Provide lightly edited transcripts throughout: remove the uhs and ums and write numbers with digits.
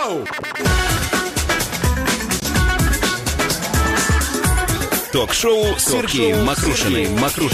Йоу! Ток-шоу Сергея Мокрушиной.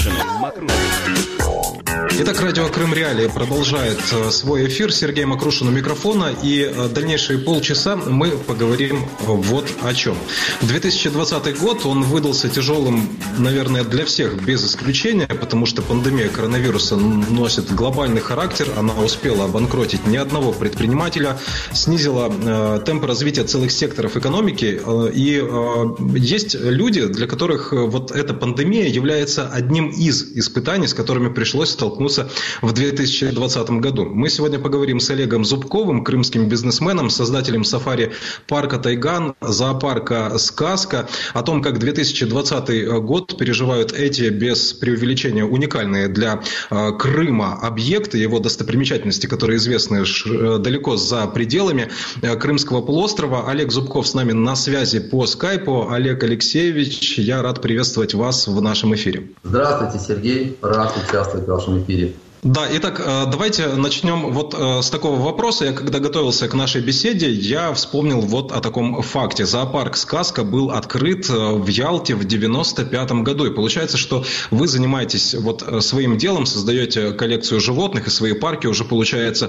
Итак, радио Крым Реалии продолжает свой эфир. Сергей Мокрушин у микрофона. И дальнейшие полчаса мы поговорим вот о чем. 2020 год, он выдался тяжелым, наверное, для всех без исключения, потому что пандемия коронавируса носит глобальный характер. Она успела обанкротить ни одного предпринимателя, снизила темпы развития целых секторов экономики. И есть люди, для которых вот эта пандемия является одним из испытаний, с которыми пришлось столкнуться в 2020 году. Мы сегодня поговорим с Олегом Зубковым, крымским бизнесменом, создателем сафари-парка «Тайган», зоопарка «Сказка», о том, как 2020 год переживают эти, без преувеличения, уникальные для Крыма объекты, его достопримечательности, которые известны далеко за пределами Крымского полуострова. Олег Зубков с нами на связи по скайпу. Олег Алексеевич, я рад приветствовать вас в нашем эфире. Здравствуйте, Сергей. Рад участвовать в вашем эфире. Да, итак, давайте начнем вот с такого вопроса. Я когда готовился к нашей беседе, я вспомнил вот о таком факте. Зоопарк «Сказка» был открыт в Ялте в 1995 году. И получается, что вы занимаетесь вот своим делом, создаете коллекцию животных, и свои парки уже, получается,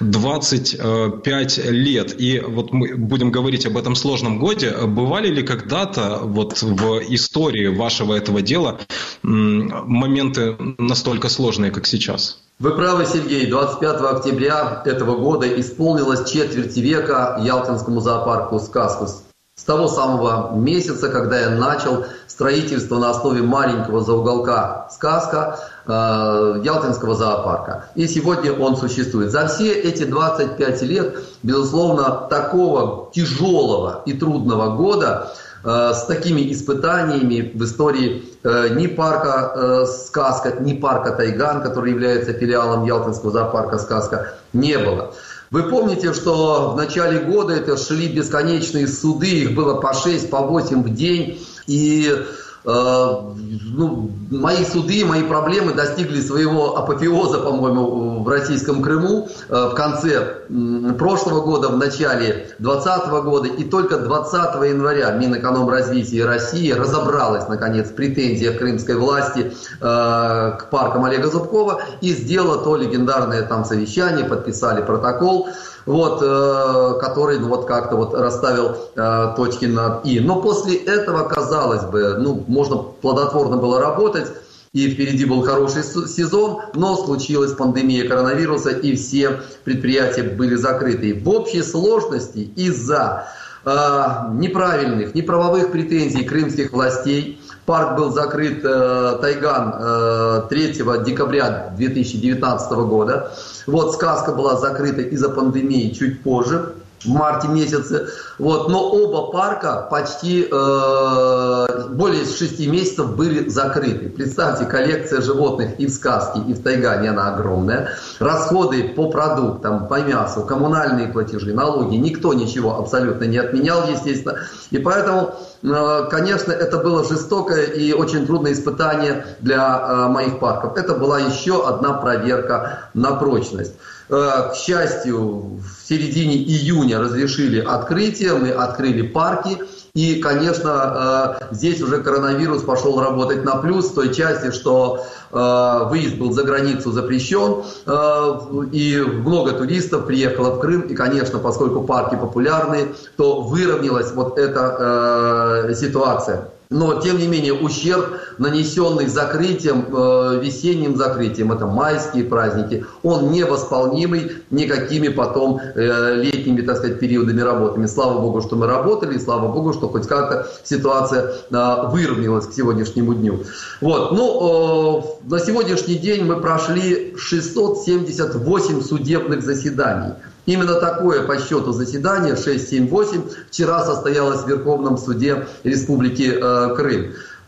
25 лет. И вот мы будем говорить об этом сложном годе. Бывали ли когда-то вот в истории вашего этого дела моменты настолько сложные, как сейчас? Вы правы, Сергей. 25 октября этого года исполнилось четверть века Ялтинскому зоопарку «Сказку». С того самого месяца, когда я начал строительство на основе маленького зоуголка «Сказка» Ялтинского зоопарка. И сегодня он существует. За все эти 25 лет, безусловно, такого тяжелого и трудного года с такими испытаниями в истории ни парка «Сказка», ни парка «Тайган», который является филиалом Ялтинского зоопарка «Сказка», не было. Вы помните, что в начале года это шли бесконечные суды, их было по 6, по 8 в день, и мои суды, мои проблемы достигли своего апофеоза, по-моему, в российском Крыму в конце прошлого года, в начале 2020 года. И только 20 января Минэкономразвития России разобралась, наконец, в претензиях крымской власти к паркам Олега Зубкова и сделала то легендарное там совещание, подписали протокол, который как-то расставил точки над «и». Но после этого, казалось бы, можно плодотворно было работать, и впереди был хороший сезон, но случилась пандемия коронавируса, и все предприятия были закрыты. В общей сложности из-за неправильных, неправовых претензий крымских властей парк был закрыт, «Тайган», 3 декабря 2019 года. «Сказка» была закрыта из-за пандемии чуть позже, в марте месяце. Но оба парка почти более 6 месяцев были закрыты. Представьте, коллекция животных и в «Сказке», и в «Тайгане», она огромная. Расходы по продуктам, по мясу, коммунальные платежи, налоги. Никто ничего абсолютно не отменял, естественно. И поэтому, конечно, это было жестокое и очень трудное испытание для моих парков. Это была еще одна проверка на прочность. К счастью, в середине июня разрешили открытие, мы открыли парки. И, конечно, здесь уже коронавирус пошел работать на плюс в той части, что выезд был за границу запрещен, и много туристов приехало в Крым. И, конечно, поскольку парки популярны, то выровнялась эта ситуация. Но, тем не менее, ущерб, нанесенный закрытием, весенним закрытием, это майские праздники, он невосполнимый никакими потом летними, периодами работами. Слава Богу, что мы работали, и слава Богу, что хоть как-то ситуация выровнялась к сегодняшнему дню. На сегодняшний день мы прошли 678 судебных заседаний. Именно такое по счету заседание 6-7-8 вчера состоялось в Верховном суде Республики Крым.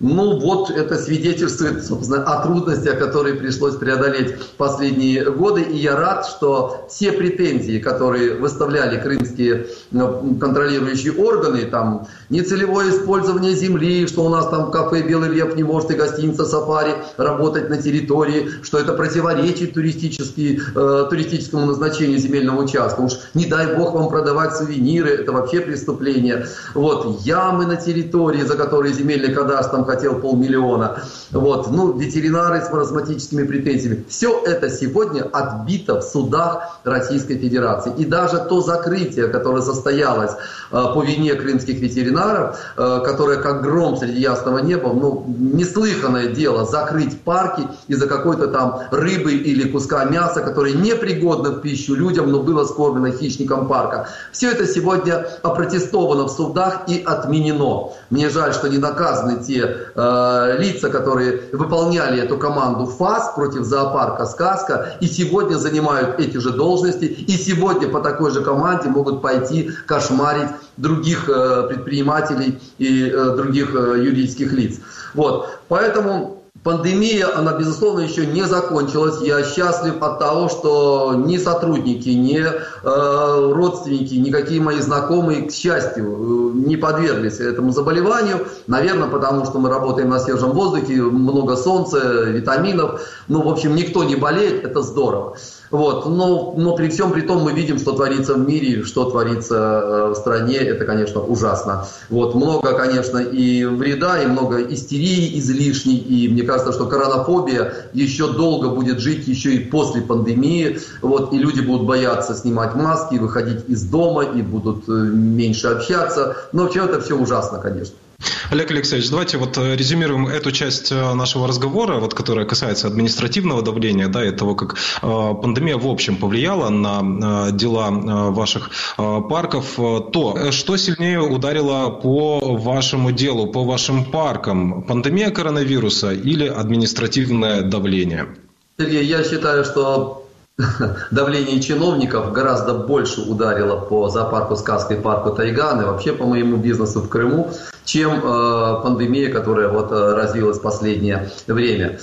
Ну вот это свидетельствует, собственно, о трудностях, которые пришлось преодолеть последние годы. И я рад, что все претензии, которые выставляли крымские контролирующие органы, там нецелевое использование земли, что у нас там кафе «Белый лев» не может и гостиница «Сафари» работать на территории, что это противоречит туристическому назначению земельного участка. Уж не дай бог вам продавать сувениры, это вообще преступление. Вот ямы на территории, за которые земельный кадастр там хотел 500 000. Вот, ну, ветеринары с маразматическими претензиями. Все это сегодня отбито в судах Российской Федерации. И даже то закрытие, которое состоялось по вине крымских ветеринаров, которое как гром среди ясного неба, ну, неслыханное дело закрыть парки из-за какой-то там рыбы или куска мяса, которое непригодно в пищу людям, но было скормлено хищникам парка. Все это сегодня опротестовано в судах и отменено. Мне жаль, что не наказаны те лица, которые выполняли эту команду ФАС против зоопарка «Сказка» и сегодня занимают эти же должности, и сегодня по такой же команде могут пойти кошмарить других предпринимателей и других юридических лиц. Вот. Поэтому пандемия, она, безусловно, еще не закончилась. Я счастлив от того, что ни сотрудники, ни родственники, никакие мои знакомые, к счастью, не подверглись этому заболеванию. Наверное, потому что мы работаем на свежем воздухе, много солнца, витаминов. Ну, в общем, никто не болеет, это здорово. Вот. Но при всем при том мы видим, что творится в мире, что творится в стране. Это, конечно, ужасно. Вот. Много, конечно, и вреда, и много истерии излишней. И мне кажется, что коронафобия еще долго будет жить, еще и после пандемии. Вот. И люди будут бояться снимать маски, выходить из дома, и будут меньше общаться. Но вообще это все ужасно, конечно. Олег Алексеевич, давайте вот резюмируем эту часть нашего разговора, вот, которая касается административного давления, да, и того, как пандемия в общем повлияла на дела ваших парков. То, что сильнее ударило по вашему делу, по вашим паркам? Пандемия коронавируса или административное давление? Сергей, я считаю, что давление чиновников гораздо больше ударило по зоопарку «Сказка» и парку «Тайган» и вообще по моему бизнесу в Крыму, чем пандемия, которая вот развилась в последнее время.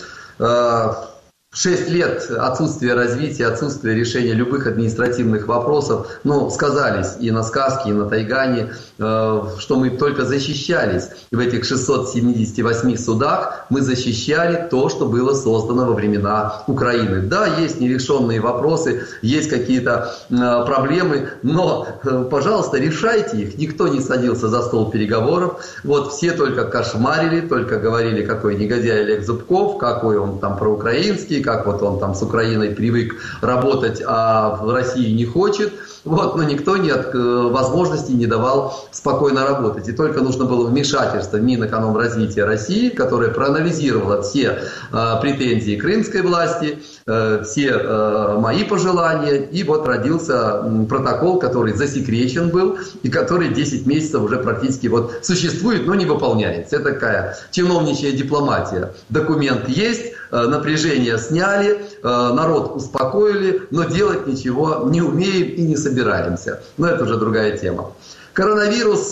6 лет отсутствия развития, отсутствия решения любых административных вопросов, ну, сказались и на «Сказке», и на «Тайгане», что мы только защищались. И в этих 678 судах мы защищали то, что было создано во времена Украины. Да, есть нерешенные вопросы, есть какие-то проблемы, но, пожалуйста, решайте их. Никто не садился за стол переговоров. Вот все только кошмарили, только говорили, какой негодяй Олег Зубков, какой он там проукраинский, как вот он там с Украиной привык работать, а в России не хочет. Вот, но никто возможности не давал спокойно работать. И только нужно было вмешательство Минэкономразвития России, которое проанализировало все претензии крымской власти, все мои пожелания. И вот родился протокол, который засекречен был и который 10 месяцев уже практически вот существует, но не выполняется. Это такая чиновничья дипломатия. Документ есть, напряжение сняли, народ успокоили, но делать ничего не умеем и не собираемся. Но это уже другая тема. Коронавирус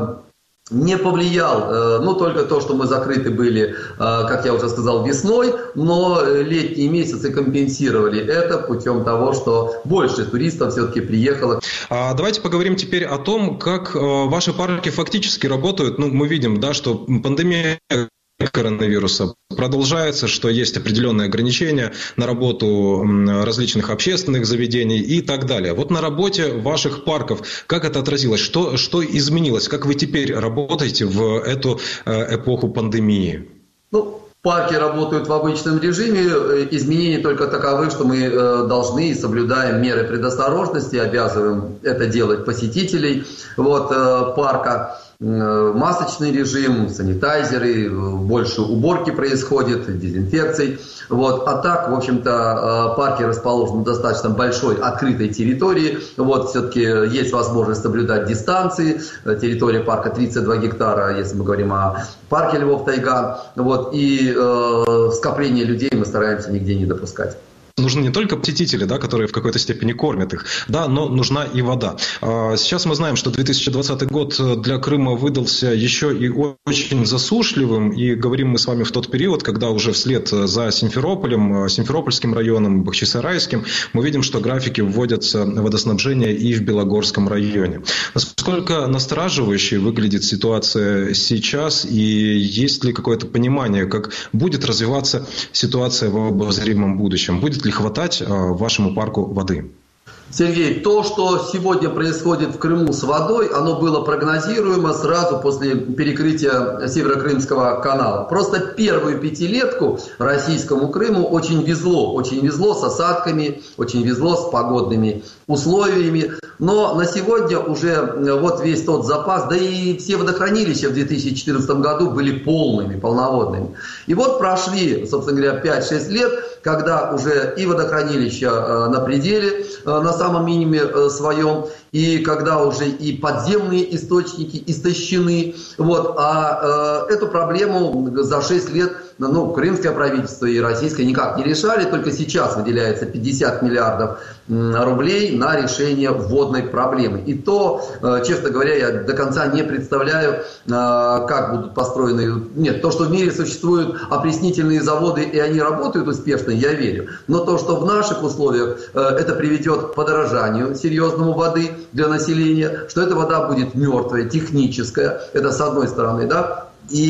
не повлиял, ну только то, что мы закрыты были, как я уже сказал, весной, но летние месяцы компенсировали это путем того, что больше туристов все-таки приехало. Давайте поговорим теперь о том, как ваши парки фактически работают. Ну, мы видим, да, что пандемия коронавируса продолжается, что есть определенные ограничения на работу различных общественных заведений и так далее. Вот на работе ваших парков, как это отразилось? Что изменилось? Как вы теперь работаете в эту эпоху пандемии? Ну, парки работают в обычном режиме. Изменения только таковы, что мы должны и соблюдаем меры предосторожности, обязываем это делать посетителей парка. Масочный режим, санитайзеры, больше уборки происходит, дезинфекций. Вот. А так, в общем-то, парки расположены на достаточно большой открытой территории. Вот. Все-таки есть возможность соблюдать дистанции. Территория парка 32 гектара, если мы говорим о парке Львов-Тайган. Вот. И скопление людей мы стараемся нигде не допускать. нужны не только посетители, да, которые в какой-то степени кормят их, да, но нужна и вода. Сейчас мы знаем, что 2020 год для Крыма выдался еще и очень засушливым, и говорим мы с вами в тот период, когда уже вслед за Симферополем, Симферопольским районом, Бахчисарайским, мы видим, что графики вводятся водоснабжения и в Белогорском районе. Насколько настораживающей выглядит ситуация сейчас, и есть ли какое-то понимание, как будет развиваться ситуация в обозримом будущем? Будет ли хватать вашему парку воды? Сергей, то, что сегодня происходит в Крыму с водой, оно было прогнозируемо сразу после перекрытия Северокрымского канала. Просто первую пятилетку российскому Крыму очень везло с осадками, очень везло с погодными условиями. Но на сегодня уже вот весь тот запас, да и все водохранилища в 2014 году были полноводными. И вот прошли, собственно говоря, 5-6 лет, когда уже и водохранилища на пределе, на самом минимуме своем, и когда уже и подземные источники истощены. Вот, эту проблему за 6 лет крымское правительство и российское никак не решали, только сейчас выделяется 50 миллиардов рублей на решение водной проблемы. И то, честно говоря, я до конца не представляю, как будут построены. Нет, то, что в мире существуют опреснительные заводы и они работают успешно, я верю. Но то, что в наших условиях это приведет к подорожанию серьезному воды для населения, что эта вода будет мертвая, техническая, это с одной стороны, да.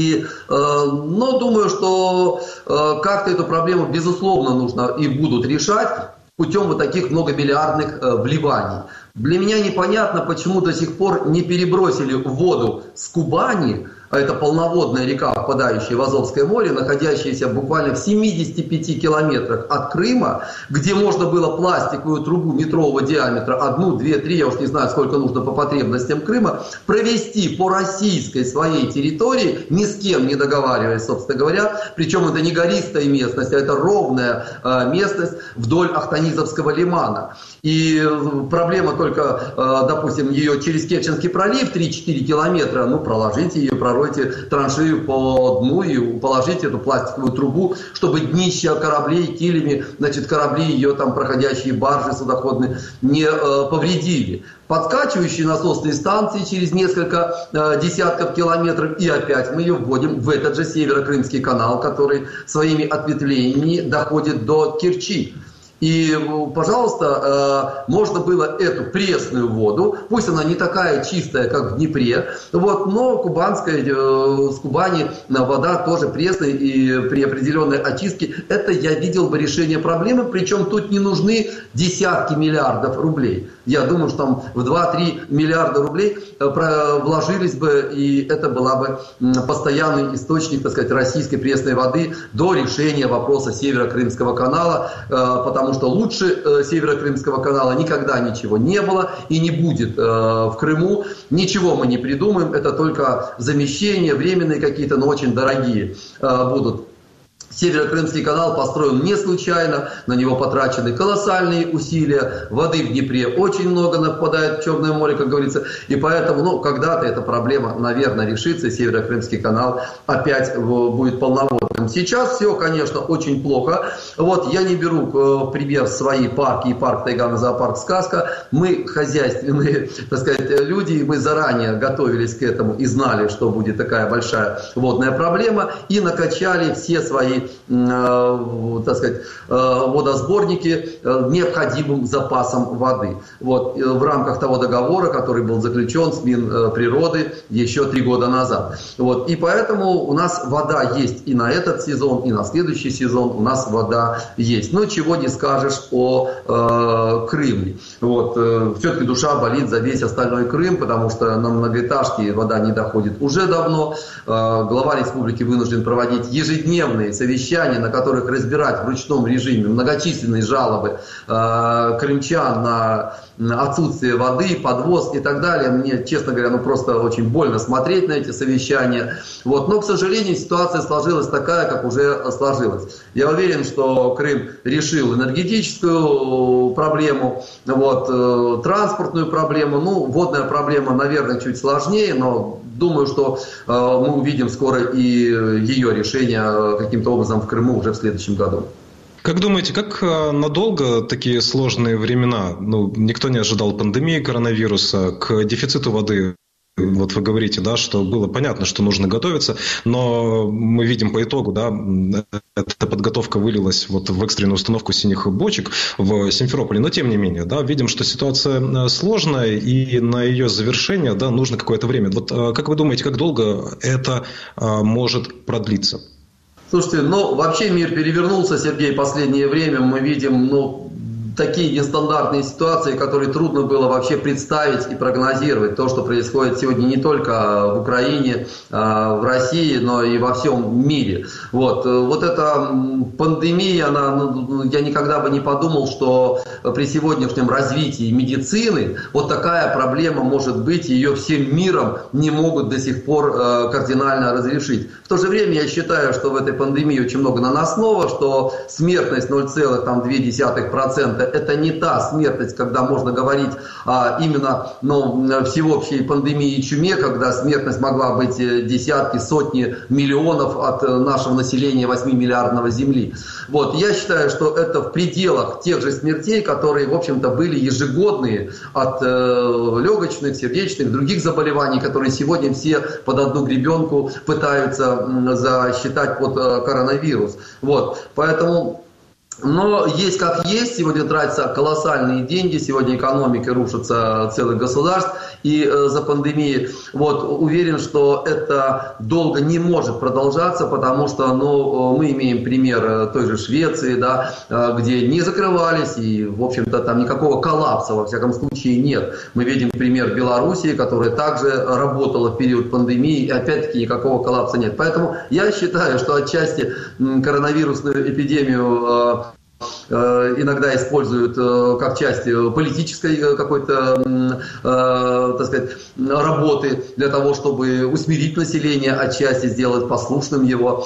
Но думаю, что как-то эту проблему, безусловно, нужно и будут решать путем вот таких многомиллиардных вливаний. Для меня непонятно, почему до сих пор не перебросили воду с Кубани, а это полноводная река, впадающая в Азовское море, находящаяся буквально в 75 километрах от Крыма, где можно было пластиковую трубу метрового диаметра, 1, 2, 3, я уж не знаю, сколько нужно по потребностям Крыма, провести по российской своей территории, ни с кем не договариваясь, собственно говоря, причем это не гористая местность, а это ровная местность вдоль Ахтанизовского лимана. И проблема только, допустим, ее через Керченский пролив 3-4 километра, проложите ее, проройте траншею по дну и положите эту пластиковую трубу, чтобы днища кораблей, килями, корабли, ее там проходящие баржи судоходные не повредили. Подкачивающие насосные станции через несколько десятков километров, и опять мы ее вводим в этот же Северокрымский канал, который своими ответвлениями доходит до Керчи. И, пожалуйста, можно было эту пресную воду, пусть она не такая чистая, как в Днепре, но с Кубани вода тоже пресная, и при определенной очистке это я видел бы решение проблемы, причем тут не нужны десятки миллиардов рублей. Я думаю, что там в 2-3 миллиарда рублей вложились бы, и это была бы постоянный источник, российской пресной воды до решения вопроса Северокрымского канала, потому что лучше Северокрымского канала никогда ничего не было и не будет в Крыму. Ничего мы не придумаем, это только замещение, временные какие-то, но очень дорогие будут. Северокрымский канал построен не случайно, на него потрачены колоссальные усилия, воды в Днепре очень много впадает в Черное море, как говорится, и поэтому, когда-то эта проблема, наверное, решится, и Северокрымский канал опять будет полноводным. Сейчас все, конечно, очень плохо. Я не беру в пример свои парки и парк Тайган и зоопарк «Сказка». Мы хозяйственные, люди, и мы заранее готовились к этому и знали, что будет такая большая водная проблема, и накачали все свои водосборники необходимым запасом воды. В рамках того договора, который был заключен с Минприроды еще 3 года назад. И поэтому у нас вода есть и на этот сезон, и на следующий сезон у нас вода есть. Но чего не скажешь о Крыме. Все-таки душа болит за весь остальной Крым, потому что на многоэтажке вода не доходит уже давно. Глава республики вынужден проводить ежедневные совещания, на которых разбирать в ручном режиме многочисленные жалобы крымчан на отсутствие воды, подвоз и так далее. Мне, честно говоря, просто очень больно смотреть на эти совещания. Но, к сожалению, ситуация сложилась такая, как уже сложилась. Я уверен, что Крым решил энергетическую проблему, транспортную проблему. Водная проблема, наверное, чуть сложнее, но думаю, что мы увидим скоро и ее решение каким-то образом в Крыму уже в следующем году. Как думаете, как надолго такие сложные времена? Никто не ожидал пандемии коронавируса, к дефициту воды. Вот вы говорите, да, что было понятно, что нужно готовиться, но мы видим по итогу, да, эта подготовка вылилась вот в экстренную установку синих бочек в Симферополе. Но тем не менее, да, видим, что ситуация сложная, и на ее завершение, да, нужно какое-то время. Вот как вы думаете, как долго это может продлиться? Слушайте, вообще мир перевернулся, Сергей, в последнее время. Мы видим, такие нестандартные ситуации, которые трудно было вообще представить и прогнозировать. То, что происходит сегодня не только в Украине, в России, но и во всем мире. Вот эта пандемия, я никогда бы не подумал, что при сегодняшнем развитии медицины вот такая проблема может быть, и ее всем миром не могут до сих пор кардинально разрешить. В то же время я считаю, что в этой пандемии очень много наносного, что смертность 0,2% это не та смертность, когда можно говорить именно всеобщей пандемии чуме, когда смертность могла быть десятки, сотни миллионов от нашего населения 8-миллиардного Земли. Вот. Я считаю, что это в пределах тех же смертей, которые, в общем-то, были ежегодные от легочных, сердечных, других заболеваний, которые сегодня все под одну гребенку пытаются засчитать под коронавирус. Вот. Поэтому... Но есть как есть, сегодня тратятся колоссальные деньги, сегодня экономика рушится целых государств из-за пандемии. Уверен, что это долго не может продолжаться, потому что мы имеем пример той же Швеции, да, где не закрывались и, в общем-то, там никакого коллапса, во всяком случае, нет. Мы видим пример Белоруссии, которая также работала в период пандемии, и опять-таки никакого коллапса нет. Поэтому я считаю, что отчасти коронавирусную эпидемию иногда используют как часть политической какой-то, так сказать, работы для того, чтобы усмирить население, отчасти сделать послушным его.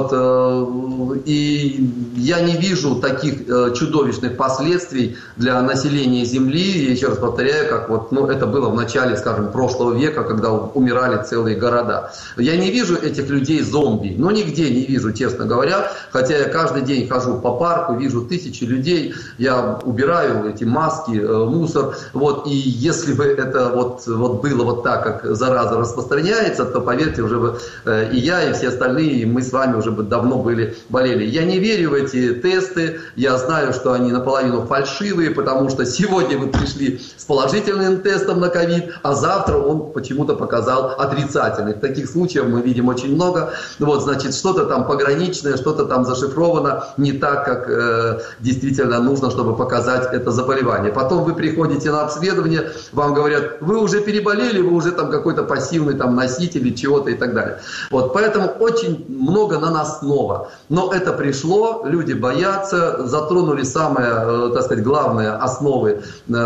И я не вижу таких чудовищных последствий для населения Земли. Я еще раз повторяю, как это было в начале, скажем, прошлого века, когда умирали целые города. Я не вижу этих людей зомби, нигде не вижу, честно говоря, хотя я каждый день хожу по парку, вижу тысячи людей, я убираю эти маски, мусор, и если бы это было вот так, как зараза распространяется, то, поверьте, уже бы и я, и все остальные, и мы с вами уже бы давно болели. Я не верю в эти тесты, я знаю, что они наполовину фальшивые, потому что сегодня вы пришли с положительным тестом на ковид, а завтра он почему-то показал отрицательный. Таких случаев мы видим очень много. Значит, что-то там пограничное, что-то там зашифровано не так, как действительно нужно, чтобы показать это заболевание. Потом вы приходите на обследование, вам говорят, вы уже переболели, вы уже там какой-то пассивный там носитель чего-то и так далее. Поэтому очень много наносного. Но это пришло, люди боятся, затронули самые, так сказать, главные основы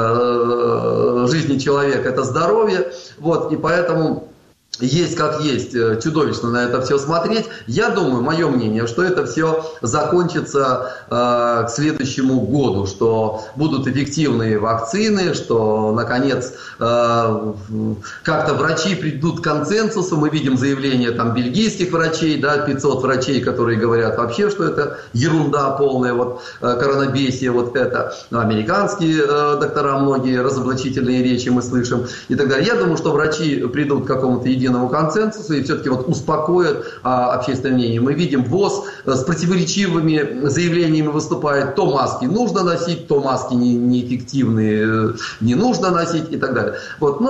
жизни человека, это здоровье. И поэтому... Есть как есть, чудовищно на это все смотреть. Я думаю, мое мнение, что это все закончится к следующему году, что будут эффективные вакцины, что, наконец, как-то врачи придут к консенсусу. Мы видим заявления там бельгийских врачей, 500 врачей, которые говорят вообще, что это ерунда полная, коронабесие, это. Американские доктора, многие разоблачительные речи мы слышим и так далее. Я думаю, что врачи придут к какому-то единому консенсусу и все-таки общественное мнение. Мы видим, ВОЗ с противоречивыми заявлениями выступает: то маски нужно носить, то маски неэффективные, не нужно носить и так далее.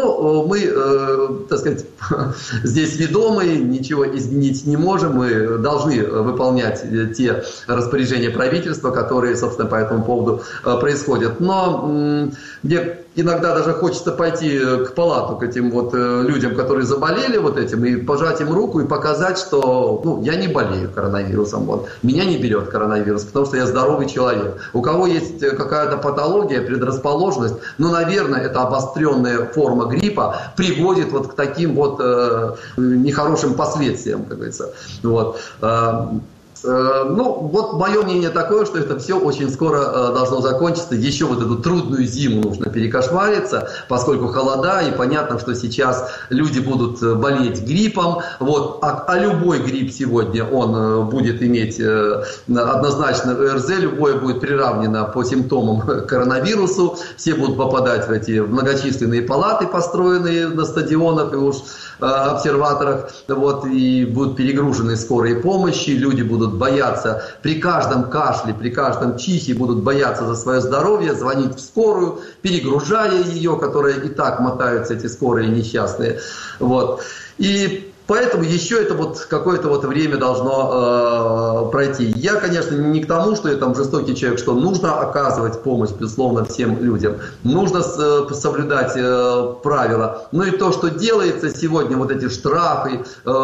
Мы, так сказать, здесь ведомые, ничего изменить не можем, мы должны выполнять те распоряжения правительства, которые, собственно, по этому поводу происходят. Но мне иногда даже хочется пойти к палату, к этим людям, которые заболели этим, и пожать им руку и показать, что я не болею коронавирусом, меня не берет коронавирус, потому что я здоровый человек. У кого есть какая-то патология, предрасположенность, наверное, это обостренная форма гриппа приводит к таким нехорошим последствиям, как говорится. Вот мое мнение такое, что это все очень скоро должно закончиться. Еще вот эту трудную зиму нужно перекошмариться, поскольку холода, и понятно, что сейчас люди будут болеть гриппом. Вот, а любой грипп сегодня, он будет иметь однозначно ОРЗ, любое будет приравнено по симптомам к коронавирусу. Все будут попадать в эти многочисленные палаты, построенные на стадионах и уж обсерваторах, вот, и будут перегружены скорые помощи, люди будут бояться при каждом кашле, при каждом чихе, будут бояться за свое здоровье, звонить в скорую, перегружая ее, которая и так мотаются, эти скорые несчастные. Вот. И поэтому еще это вот какое-то вот время должно пройти. Я, конечно, не к тому, что я там жестокий человек, что нужно оказывать помощь, безусловно, всем людям. Нужно соблюдать правила. Ну и то, что делается сегодня, вот эти штрафы,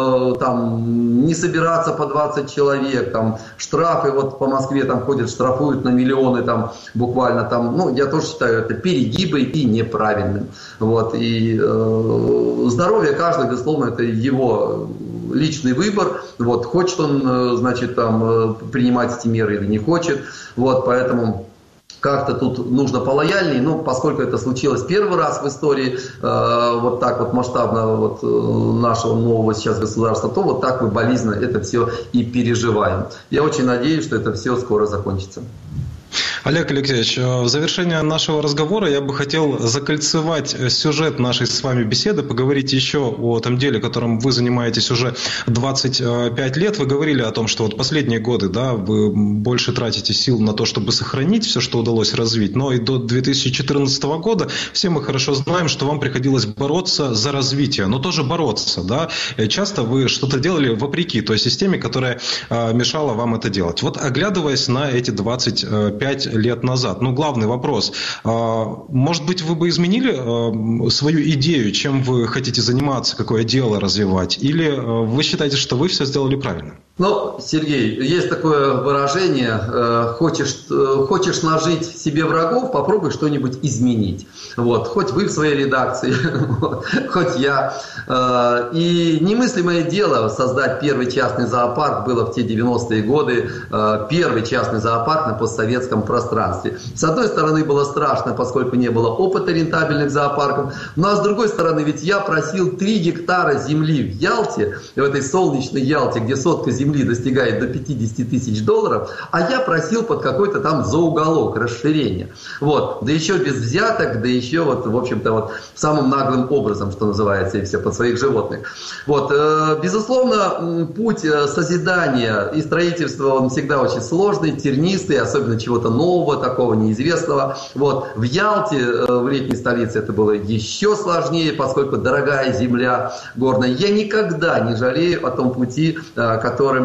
там, не собираться по 20 человек, там, штрафы вот по Москве там ходят, штрафуют на миллионы, там, буквально там, я тоже считаю это перегибы и неправильным. Вот, и здоровье каждого, безусловно, это его личный выбор, вот, хочет он, значит, там, принимать эти меры или не хочет, вот, поэтому как-то тут нужно полояльнее, поскольку это случилось первый раз в истории, вот так вот масштабно вот, нашего нового сейчас государства, то вот так мы болезненно это все и переживаем. Я очень надеюсь, что это все скоро закончится. Олег Алексеевич, в завершение нашего разговора я бы хотел закольцевать сюжет нашей с вами беседы, поговорить еще о том деле, которым вы занимаетесь уже 25 лет. Вы говорили о том, что вот последние годы, да, вы больше тратите сил на то, чтобы сохранить все, что удалось развить, но и до 2014 года все мы хорошо знаем, что вам приходилось бороться за развитие, но тоже бороться, да. Часто вы что-то делали вопреки той системе, которая мешала вам это делать. Вот оглядываясь на эти 25 лет назад. Главный вопрос. Может быть, вы бы изменили свою идею, чем вы хотите заниматься, какое дело развивать? Или вы считаете, что вы все сделали правильно? Сергей, есть такое выражение, хочешь нажить себе врагов, попробуй что-нибудь изменить. Вот. Хоть вы в своей редакции, хоть я. И немыслимое дело создать первый частный зоопарк было в те 90-е годы, первый частный зоопарк на постсоветском пространстве. С одной стороны, было страшно, поскольку не было опыта рентабельных зоопарков, а с другой стороны, ведь я просил 3 гектара земли в Ялте, в этой солнечной Ялте, где сотка земли достигает до $50 тысяч, а я просил под какой-то там зоуголок расширения. Вот. Да еще без взяток, да еще вот, в общем-то, вот самым наглым образом, что называется, и все под своих животных. Вот. Безусловно, путь созидания и строительства, он всегда очень сложный, тернистый, особенно чего-то нового, такого неизвестного. Вот. В Ялте, в летней столице, это было еще сложнее, поскольку дорогая земля горная. Я никогда не жалею о том пути, которым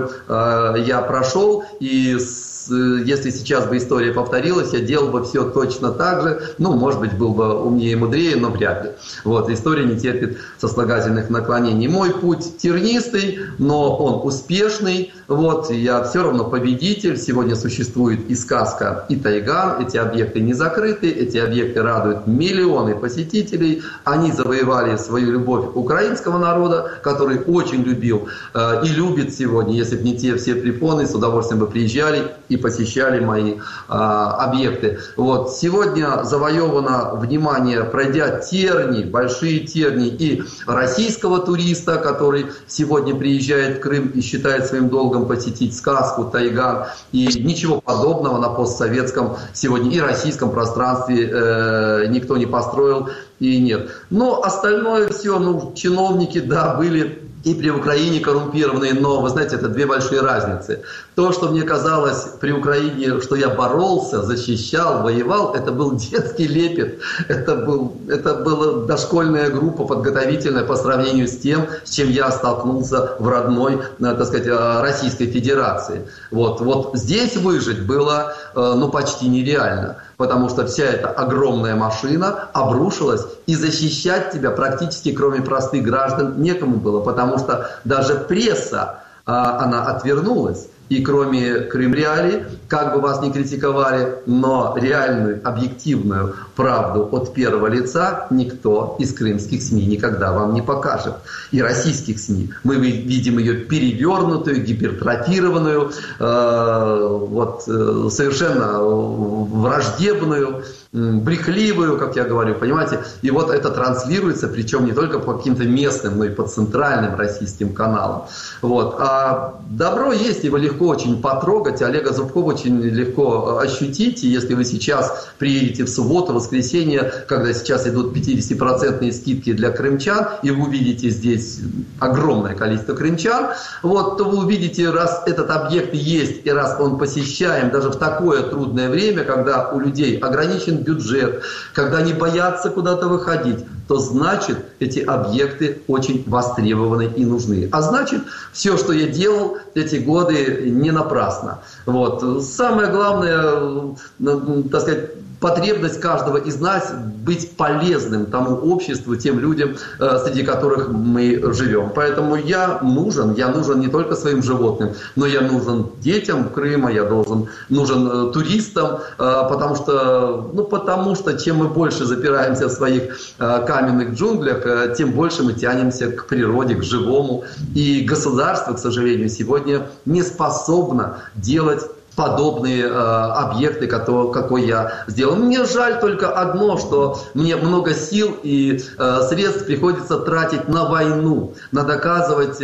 я прошел, и если сейчас бы история повторилась, я делал бы все точно так же, может быть, был бы умнее и мудрее, но вряд ли. Вот, история не терпит сослагательных наклонений. Мой путь тернистый, но он успешный, вот, я все равно победитель. Сегодня существует и сказка, и тайга, эти объекты не закрыты, эти объекты радуют миллионы посетителей, они завоевали свою любовь украинского народа, который очень любил и любит сегодня, если бы не те все препоны, с удовольствием бы приезжали и посещали мои объекты. Вот. Сегодня завоевано внимание, пройдя терни, большие терни и российского туриста, который сегодня приезжает в Крым и считает своим долгом посетить сказку, тайган, и ничего подобного на постсоветском сегодня и российском пространстве никто не построил и нет. Но остальное все, чиновники, да, были и при Украине коррумпированные, но, вы знаете, это две большие разницы. То, что мне казалось при Украине, что я боролся, защищал, воевал, это был детский лепет, это была дошкольная группа подготовительная по сравнению с тем, с чем я столкнулся в родной, так сказать, Российской Федерации. Вот здесь выжить было, почти нереально, потому что вся эта огромная машина обрушилась, и защищать тебя практически, кроме простых граждан, некому было, потому что даже пресса она отвернулась. И кроме Крым-Реалий, как бы вас ни критиковали, но реальную, объективную правду от первого лица никто из крымских СМИ никогда вам не покажет. И российских СМИ. Мы видим ее перевернутую, гипертрофированную, совершенно враждебную, брехливую, как я говорю, понимаете? И вот это транслируется, причем не только по каким-то местным, но и по центральным российским каналам. Вот. А добро есть, его легко очень потрогать, Олега Зубкова очень легко ощутить. И если вы сейчас приедете в субботу, воскресенье, когда сейчас идут 50% скидки для крымчан, и вы увидите здесь огромное количество крымчан, вот, то вы увидите, раз этот объект есть, и раз он посещаем даже в такое трудное время, когда у людей ограничен бюджет, когда они боятся куда-то выходить, то значит эти объекты очень востребованы и нужны. А значит, все, что я делал эти годы, не напрасно. Вот. Самое главное, так сказать, потребность каждого из нас быть полезным тому обществу, тем людям, среди которых мы живем. Поэтому я нужен не только своим животным, но я нужен детям Крыма, я нужен туристам, потому что чем мы больше запираемся в своих каменных джунглях, тем больше мы тянемся к природе, к живому. И государство, к сожалению, сегодня не способно делать подобные объекты, какой я сделал. Мне жаль только одно, что мне много сил и средств приходится тратить на войну, на доказывать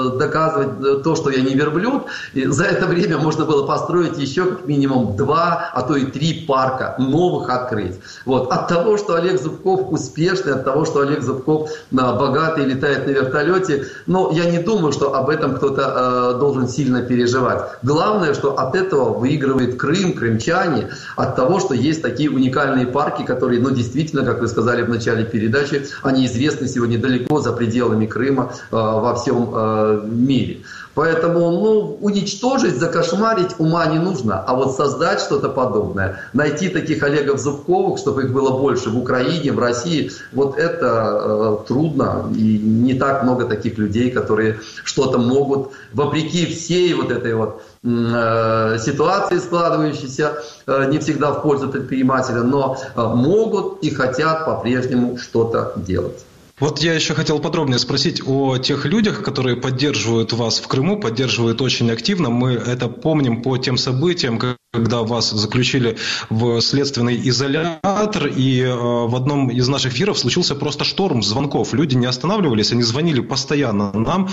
то, что я не верблюд. И за это время можно было построить еще как минимум 2, а то и 3 парка новых открыть. Вот. От того, что Олег Зубков успешный, от того, что Олег Зубков богатый, летает на вертолете, но я не думаю, что об этом кто-то должен сильно переживать. Главное, что от этого выигрывает Крым, крымчане, от того, что есть такие уникальные парки, которые, действительно, как вы сказали в начале передачи, они известны сегодня далеко за пределами Крыма, во всем мире. Поэтому, уничтожить, закошмарить ума не нужно, а вот создать что-то подобное, найти таких Олегов Зубковых, чтобы их было больше в Украине, в России, вот это трудно, и не так много таких людей, которые что-то могут, вопреки всей вот этой вот ситуации, складывающейся не всегда в пользу предпринимателя, но могут и хотят по-прежнему что-то делать. Вот я еще хотел подробнее спросить о тех людях, которые поддерживают вас в Крыму, поддерживают очень активно. Мы это помним по тем событиям, когда вас заключили в следственный изолятор, и в одном из наших эфиров случился просто шторм звонков. Люди не останавливались, они звонили постоянно нам,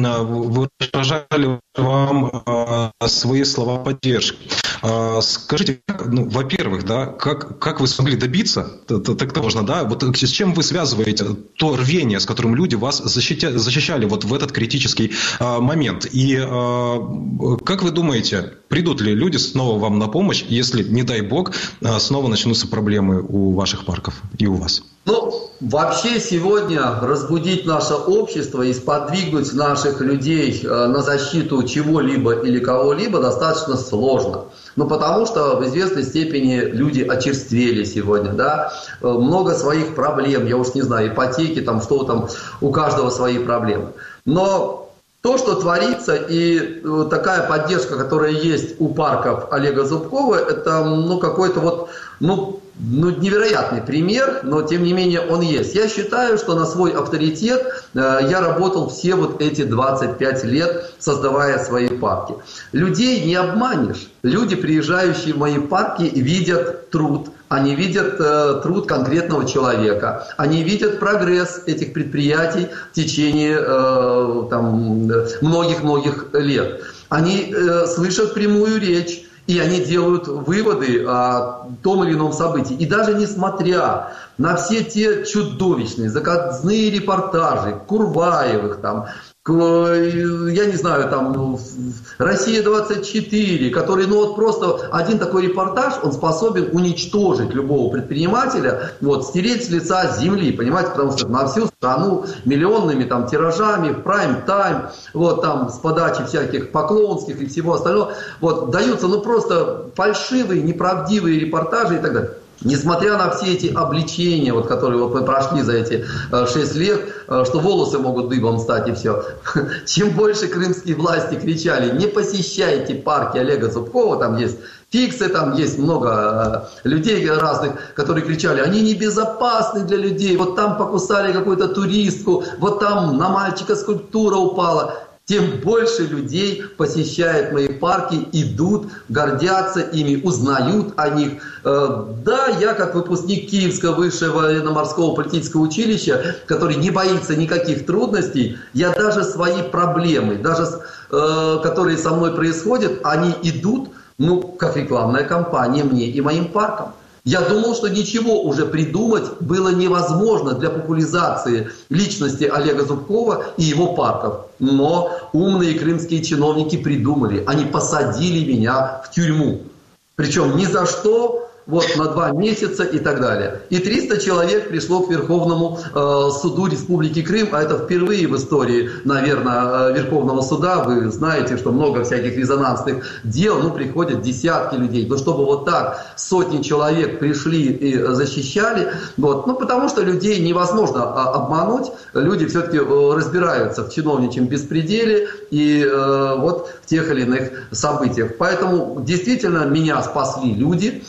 выражали вам свои слова поддержки. Скажите, во-первых, как вы смогли добиться, так-то можно, вот с чем вы связываете то рвение, с которым люди вас защищали вот в этот критический момент? И как вы думаете, придут ли люди снова вам на помощь, если, не дай бог, снова начнутся проблемы у ваших парков и у вас? Вообще сегодня разбудить наше общество и сподвигнуть наших людей на защиту чего-либо или кого-либо достаточно сложно. Потому что в известной степени люди очерствели сегодня, много своих проблем, я уж не знаю, ипотеки, что там, у каждого свои проблемы. Но то, что творится, и такая поддержка, которая есть у парков Олега Зубкова, это какой-то невероятный пример, но тем не менее он есть. Я считаю, что на свой авторитет я работал все вот эти 25 лет, создавая свои парки. Людей не обманешь. Люди, приезжающие в мои парки, видят труд. Они видят труд конкретного человека. Они видят прогресс этих предприятий в течение многих-многих лет. Они слышат прямую речь. И они делают выводы о том или ином событии. И даже несмотря на все те чудовищные, заказные репортажи Курбаевых, я не знаю, «Россия-24», который, просто один такой репортаж, он способен уничтожить любого предпринимателя, стереть с лица земли, понимаете, потому что на всю страну миллионными тиражами, в прайм-тайм, с подачи всяких поклонских и всего остального, даются, просто фальшивые, неправдивые репортажи и так далее. Несмотря на все эти обличения, вот, которые вот мы прошли за эти 6 лет, что волосы могут дыбом стать и все, чем больше крымские власти кричали: не посещайте парки Олега Зубкова, там есть фиксы, там есть много людей разных, которые кричали: они небезопасны для людей, вот там покусали какую-то туристку, вот там на мальчика скульптура упала. Тем больше людей посещает мои парки, идут, гордятся ими, узнают о них. Да, я как выпускник Киевского высшего военно-морского политического училища, который не боится никаких трудностей, я даже свои проблемы, даже которые со мной происходят, они идут, как рекламная кампания мне и моим паркам. Я думал, что ничего уже придумать было невозможно для популяризации личности Олега Зубкова и его парков. Но умные крымские чиновники придумали. Они посадили меня в тюрьму. Причем ни за что, вот на 2 месяца и так далее. И 300 человек пришло к Верховному суду Республики Крым, а это впервые в истории, наверное, Верховного суда. Вы знаете, что много всяких резонансных дел, приходят десятки людей. Но чтобы вот так сотни человек пришли и защищали, потому что людей невозможно обмануть. Люди все-таки разбираются в чиновничьем беспределе и вот в тех или иных событиях. Поэтому действительно меня спасли люди.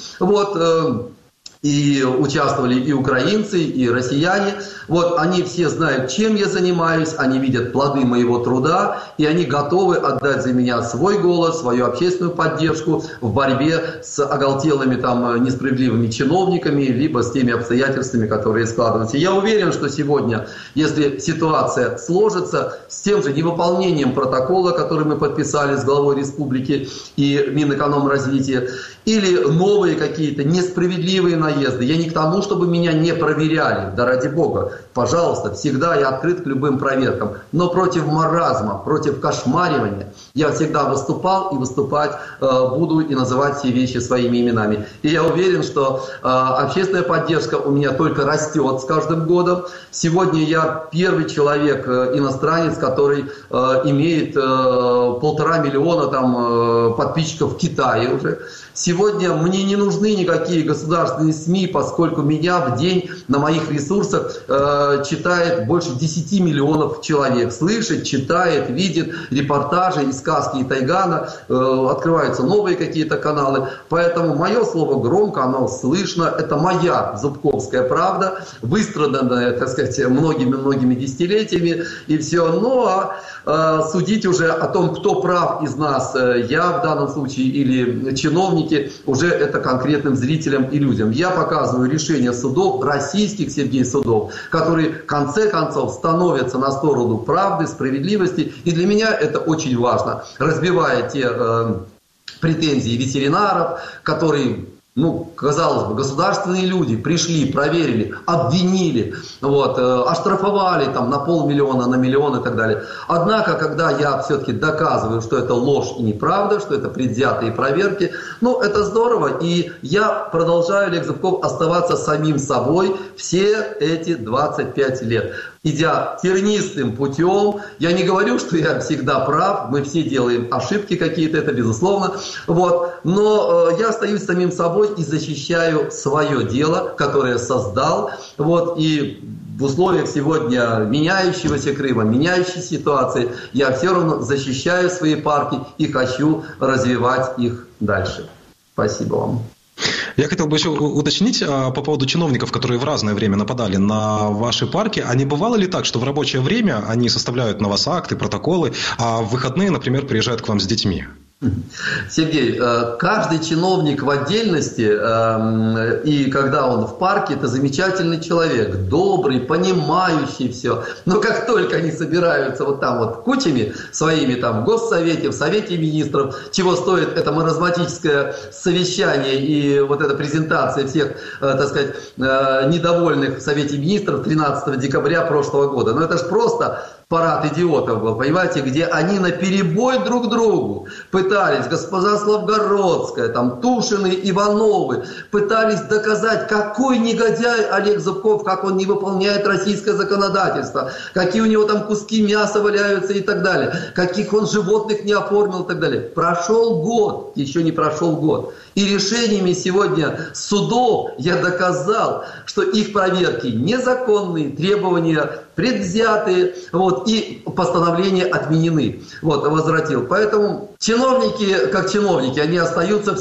И участвовали и украинцы, и россияне. Они все знают, чем я занимаюсь, они видят плоды моего труда, и они готовы отдать за меня свой голос, свою общественную поддержку в борьбе с оголтелыми несправедливыми чиновниками, либо с теми обстоятельствами, которые складываются. Я уверен, что сегодня, если ситуация сложится, с тем же невыполнением протокола, который мы подписали с главой республики и Минэкономразвития, или новые какие-то несправедливые наезды. Я не к тому, чтобы меня не проверяли, да ради бога. Пожалуйста, всегда я открыт к любым проверкам. Но против маразма, против кошмаривания я всегда выступал и выступать буду и называть все вещи своими именами. И я уверен, что общественная поддержка у меня только растет с каждым годом. Сегодня я первый человек, иностранец, который имеет 1,5 миллиона подписчиков в Китае уже. Сегодня мне не нужны никакие государственные СМИ, поскольку меня в день на моих ресурсах читает больше 10 миллионов человек. Слышит, читает, видит репортажи из сказки и Тайгана, открываются новые какие-то каналы. Поэтому мое слово громко, оно слышно. Это моя зубковская правда, выстраданная, так сказать, многими-многими десятилетиями. И все. Судить уже о том, кто прав из нас, я в данном случае или чиновники, уже это конкретным зрителям и людям. Я показываю решения судов, российских, Сергей, судов, которые в конце концов становятся на сторону правды, справедливости. И для меня это очень важно, разбивая те претензии ветеринаров, которые... казалось бы, государственные люди пришли, проверили, обвинили, оштрафовали на 500 000, на 1 миллион и так далее. Однако, когда я все-таки доказываю, что это ложь и неправда, что это предвзятые проверки, это здорово. И я продолжаю, Олег Зубков, оставаться самим собой все эти 25 лет. Идя тернистым путем, я не говорю, что я всегда прав, мы все делаем ошибки какие-то, это безусловно, но я остаюсь самим собой и защищаю свое дело, которое создал, и в условиях сегодня меняющегося Крыма, меняющей ситуации, я все равно защищаю свои парки и хочу развивать их дальше. Спасибо вам. Я хотел бы еще уточнить по поводу чиновников, которые в разное время нападали на ваши парки. А не бывало ли так, что в рабочее время они составляют на вас акты, протоколы, а в выходные, например, приезжают к вам с детьми? Сергей, каждый чиновник в отдельности, и когда он в парке, это замечательный человек, добрый, понимающий все. Но как только они собираются кучами своими в Госсовете, в Совете Министров, чего стоит это маразматическое совещание и эта презентация всех, так сказать, недовольных в Совете Министров 13 декабря прошлого года. Это ж просто парад идиотов был, понимаете, где они наперебой друг другу пытались, госпожа Славгородская, там, Тушины, Ивановы, пытались доказать, какой негодяй Олег Зубков, как он не выполняет российское законодательство, какие у него там куски мяса валяются и так далее, каких он животных не оформил и так далее. Прошел год, еще не прошел год. И решениями сегодня судов я доказал, что их проверки незаконные, требования предвзятые, вот, и постановления отменены. Вот, возвратил. Поэтому чиновники, как чиновники, они остаются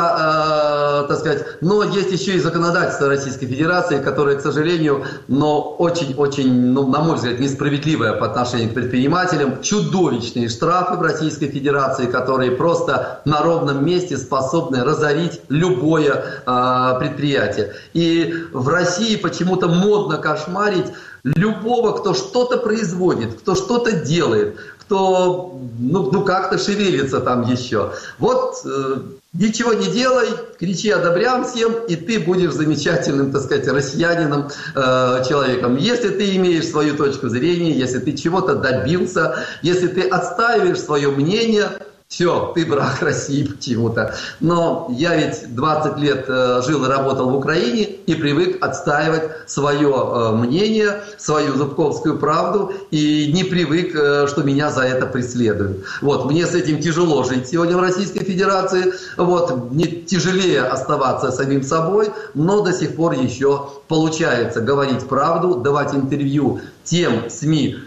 всегда, так сказать, но есть еще и законодательство Российской Федерации, которое, к сожалению, но очень-очень, ну, на мой взгляд, несправедливое по отношению к предпринимателям. Чудовищные штрафы в Российской Федерации, которые просто на ровном месте способны разорить любое предприятие. И в России почему-то модно кошмарить любого, кто что-то производит, кто что-то делает, кто ну как-то шевелится там еще. Вот ничего не делай, кричи одобрям всем, и ты будешь замечательным, так сказать, россиянином, человеком. Если ты имеешь свою точку зрения, если ты чего-то добился, если ты отстаиваешь свое мнение, все, ты враг России почему-то. Но я ведь 20 лет жил и работал в Украине и привык отстаивать свое мнение, свою зубковскую правду, и не привык, что меня за это преследуют. Вот, мне с этим тяжело жить сегодня в Российской Федерации. Вот, мне тяжелее оставаться самим собой, но до сих пор еще получается говорить правду, давать интервью тем СМИ,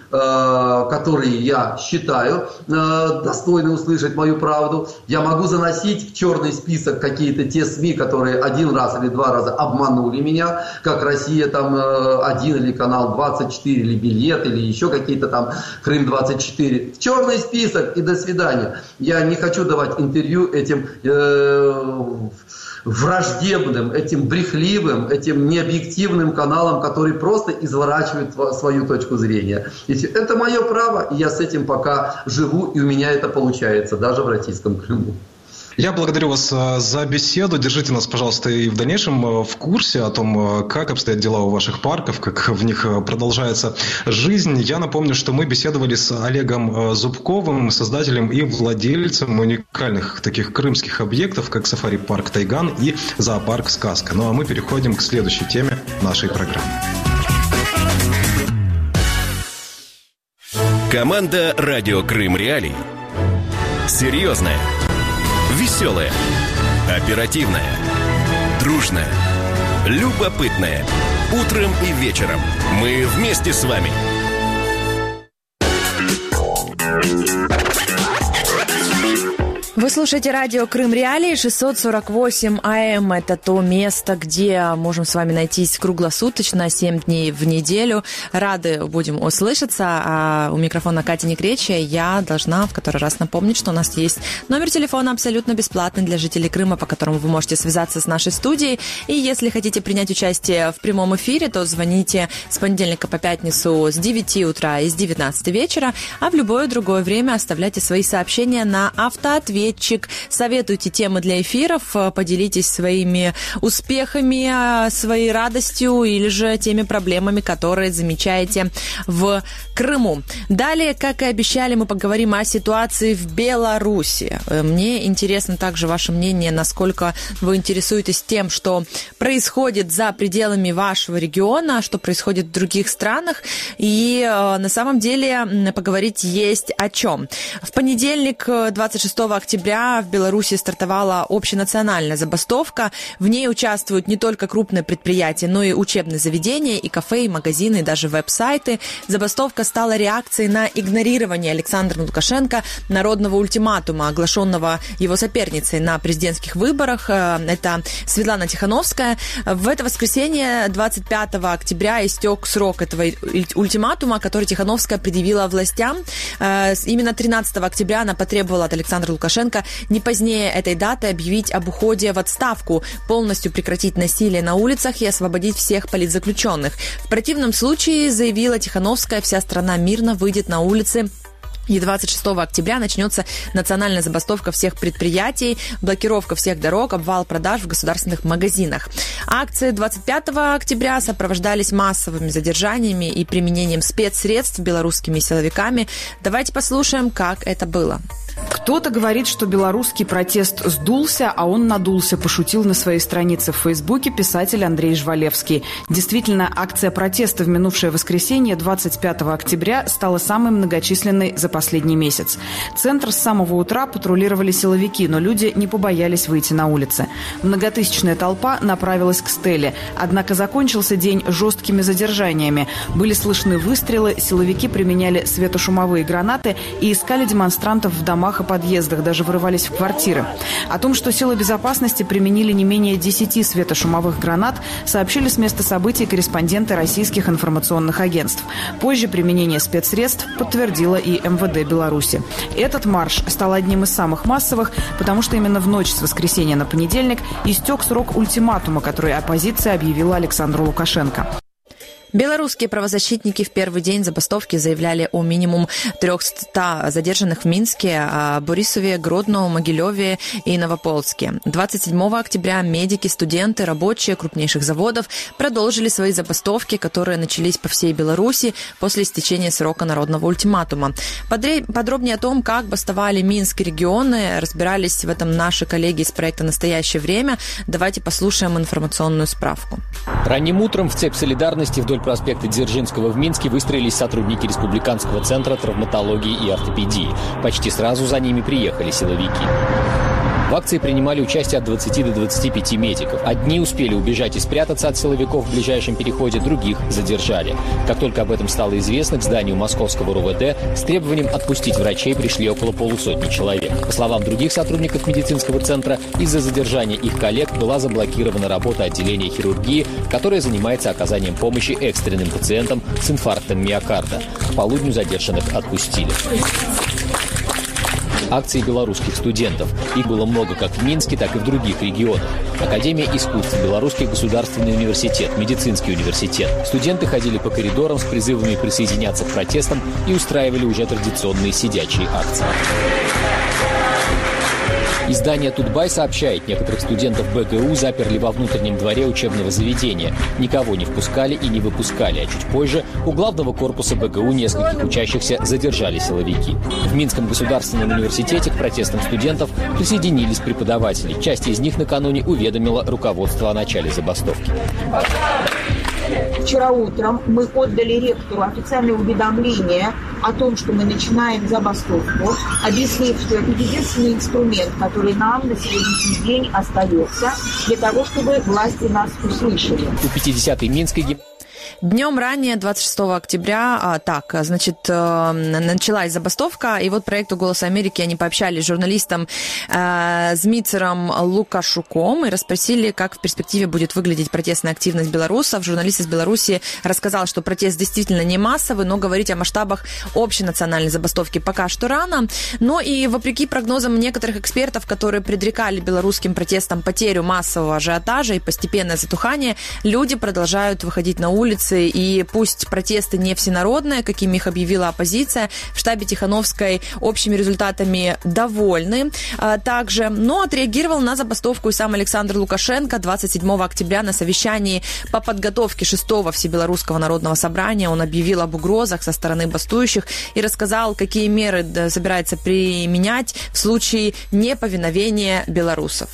которые я считаю достойны услышать мою правду. Я могу заносить в черный список какие-то те СМИ, которые один раз или два раза обманули меня, как «Россия» там 1 или канал 24, или «Билет», или еще какие-то там «Крым-24». В черный список и до свидания. Я не хочу давать интервью этим враждебным, этим брехливым, этим необъективным каналам, которые просто изворачивают свою точку зрения. Это мое право, и я с этим пока живу, и у меня это получается, даже в Российском Крыму. Я благодарю вас за беседу. Держите нас, пожалуйста, и в дальнейшем в курсе о том, как обстоят дела у ваших парков, как в них продолжается жизнь. Я напомню, что мы беседовали с Олегом Зубковым, создателем и владельцем уникальных таких крымских объектов, как сафари-парк «Тайган» и зоопарк «Сказка». Ну а мы переходим к следующей теме нашей программы. Команда «Радио Крым Реалии». Серьезная, веселая, оперативная, дружная, любопытная. Утром и вечером мы вместе с вами. Вы слушаете радио Крым Реалии, 648 АМ. Это то место, где можем с вами найтись круглосуточно, 7 дней в неделю. Рады будем услышаться. А у микрофона Катя Некречья. Я должна в который раз напомнить, что у нас есть номер телефона абсолютно бесплатный для жителей Крыма, по которому вы можете связаться с нашей студией. И если хотите принять участие в прямом эфире, то звоните с понедельника по пятницу с 9 утра и с 19 вечера, а в любое другое время оставляйте свои сообщения на автоответчик. Советуйте темы для эфиров, поделитесь своими успехами, своей радостью или же теми проблемами, которые замечаете в Крыму. Далее, как и обещали, мы поговорим о ситуации в Беларуси. Мне интересно также ваше мнение, насколько вы интересуетесь тем, что происходит за пределами вашего региона, что происходит в других странах. И на самом деле поговорить есть о чем. В понедельник, 26 октября, в Беларуси стартовала общенациональная забастовка. В ней участвуют не только крупные предприятия, но и учебные заведения, и кафе, и магазины, и даже веб-сайты. Забастовка стала реакцией на игнорирование Александром Лукашенко народного ультиматума, оглашенного его соперницей на президентских выборах. Это Светлана Тихановская. В это воскресенье, 25 октября, истек срок этого ультиматума, который Тихановская предъявила властям. Именно 13 октября она потребовала от Александра Лукашенко не позднее этой даты объявить об уходе в отставку, полностью прекратить насилие на улицах и освободить всех политзаключенных. В противном случае, заявила Тихановская, вся страна мирно выйдет на улицы И 26 октября начнется национальная забастовка всех предприятий, блокировка всех дорог, обвал продаж в государственных магазинах. Акции 25 октября сопровождались массовыми задержаниями и применением спецсредств белорусскими силовиками. Давайте послушаем, как это было. Кто-то говорит, что белорусский протест сдулся, а он надулся, пошутил на своей странице в Фейсбуке писатель Андрей Жвалевский. Действительно, акция протеста в минувшее воскресенье, 25 октября, стала самой многочисленной за последний месяц. Центр с самого утра патрулировали силовики, но люди не побоялись выйти на улицы. Многотысячная толпа направилась к стеле. Однако закончился день жесткими задержаниями. Были слышны выстрелы, силовики применяли светошумовые гранаты и искали демонстрантов в домах и подъездах, даже вырывались в квартиры. О том, что силы безопасности применили не менее 10 светошумовых гранат, сообщили с места событий корреспонденты российских информационных агентств. Позже применение спецсредств подтвердило и МВД Беларуси. Этот марш стал одним из самых массовых, потому что именно в ночь с воскресенья на понедельник истек срок ультиматума, который оппозиция объявила Александру Лукашенко. Белорусские правозащитники в первый день забастовки заявляли о минимум 300 задержанных в Минске, Борисове, Гродно, Могилеве и Новополске. 27 октября медики, студенты, рабочие крупнейших заводов продолжили свои забастовки, которые начались по всей Беларуси после истечения срока народного ультиматума. Подробнее о том, как бастовали Минск и регионы, разбирались в этом наши коллеги из проекта «Настоящее время». Давайте послушаем информационную справку. Ранним утром в цепь солидарности вдоль проспекта Дзержинского в Минске выстроились сотрудники Республиканского центра травматологии и ортопедии. Почти сразу за ними приехали силовики. В акции принимали участие от 20 до 25 медиков. Одни успели убежать и спрятаться от силовиков в ближайшем переходе, других задержали. Как только об этом стало известно, к зданию московского РУВД с требованием отпустить врачей пришли около полусотни человек. По словам других сотрудников медицинского центра, из-за задержания их коллег была заблокирована работа отделения хирургии, которое занимается оказанием помощи экстренным пациентам с инфарктом миокарда. К полудню задержанных отпустили. Акции белорусских студентов. Их было много как в Минске, так и в других регионах. Академия искусств, Белорусский государственный университет, медицинский университет. Студенты ходили по коридорам с призывами присоединяться к протестам и устраивали уже традиционные сидячие акции. Издание «Тутбай» сообщает, некоторых студентов БГУ заперли во внутреннем дворе учебного заведения. Никого не впускали и не выпускали, а чуть позже у главного корпуса БГУ нескольких учащихся задержали силовики. В Минском государственном университете к протестам студентов присоединились преподаватели. Часть из них накануне уведомила руководство о начале забастовки. Вчера утром мы отдали ректору официальное уведомление о том, что мы начинаем забастовку, объяснив, что это единственный инструмент, который нам на сегодняшний день остается для того, чтобы власти нас услышали. У 50-й Минской Днем ранее, 26 октября, началась забастовка, и вот проекту «Голос Америки» они пообщались с журналистом Змицером Лукашуком и расспросили, как в перспективе будет выглядеть протестная активность белорусов. Журналист из Беларуси рассказал, что протест действительно не массовый, но говорить о масштабах общенациональной забастовки пока что рано. Но и вопреки прогнозам некоторых экспертов, которые предрекали белорусским протестам потерю массового ажиотажа и постепенное затухание, люди продолжают выходить на улицы. И пусть протесты не всенародные, какими их объявила оппозиция, в штабе Тихановской общими результатами довольны также. Но отреагировал на забастовку и сам Александр Лукашенко 27 октября на совещании по подготовке 6-го Всебелорусского народного собрания. Он объявил об угрозах со стороны бастующих и рассказал, какие меры собирается применять в случае неповиновения белорусов.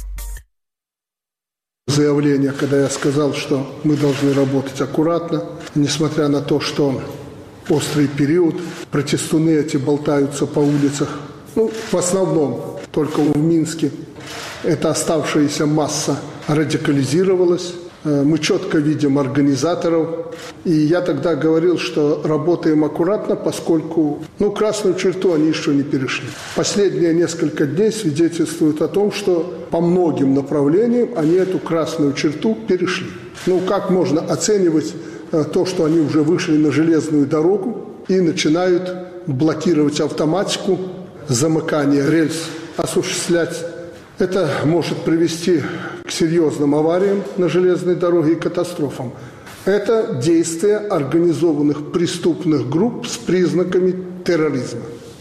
Заявление, когда я сказал, что мы должны работать аккуратно, несмотря на то, что острый период, протестуны эти болтаются по улицах, в основном только в Минске. Эта оставшаяся масса радикализировалась. Мы четко видим организаторов. И я тогда говорил, что работаем аккуратно, поскольку красную черту они еще не перешли. Последние несколько дней свидетельствуют о том, что по многим направлениям они эту красную черту перешли. Как можно оценивать то, что они уже вышли на железную дорогу и начинают блокировать автоматику, замыкание рельс осуществлять? Это может привести к серьезным авариям на железной дороге и катастрофам. Это действия организованных преступных групп с признаками терроризма.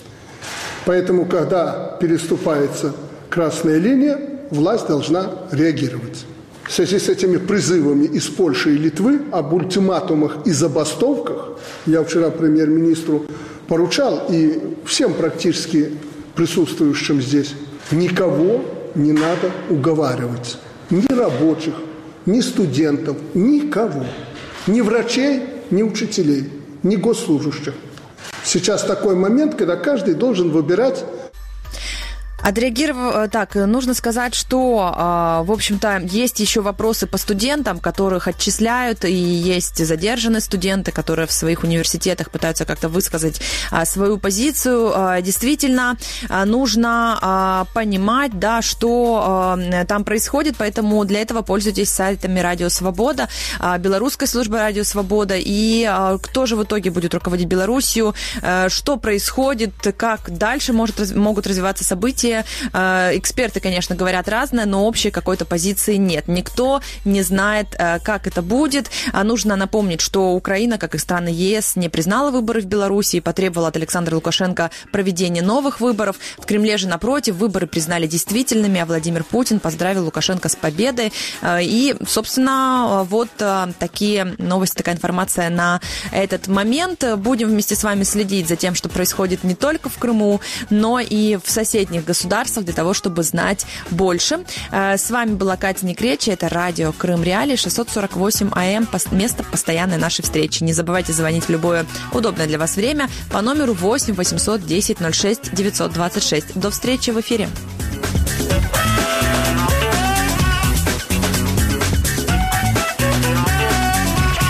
Поэтому, когда переступается красная линия, власть должна реагировать. В связи с этими призывами из Польши и Литвы об ультиматумах и забастовках я вчера премьер-министру поручал и всем практически присутствующим здесь: никого не надо уговаривать. Ни рабочих, ни студентов, никого. Ни врачей, ни учителей, ни госслужащих. Сейчас такой момент, когда каждый должен выбирать. Отреагировав, так, нужно сказать, что, в общем-то, есть еще вопросы по студентам, которых отчисляют, и есть задержанные студенты, которые в своих университетах пытаются как-то высказать свою позицию. Действительно, нужно понимать, да, что там происходит, поэтому для этого пользуйтесь сайтами Радио Свобода, белорусской службой Радио Свобода, и кто же в итоге будет руководить Белоруссию, что происходит, как дальше могут развиваться события. Эксперты, конечно, говорят разное, но общей какой-то позиции нет. Никто не знает, как это будет. Нужно напомнить, что Украина, как и страны ЕС, не признала выборы в Беларуси и потребовала от Александра Лукашенко проведения новых выборов. В Кремле же, напротив, выборы признали действительными, а Владимир Путин поздравил Лукашенко с победой. И, собственно, вот такие новости, такая информация на этот момент. Будем вместе с вами следить за тем, что происходит не только в Крыму, но и в соседних государствах, для того, чтобы знать больше. С вами была Катя Некречи, это радио Крым Реалии, 648 АМ, место постоянной нашей встречи. Не забывайте звонить в любое удобное для вас время по номеру 8 810 06 926. До встречи в эфире.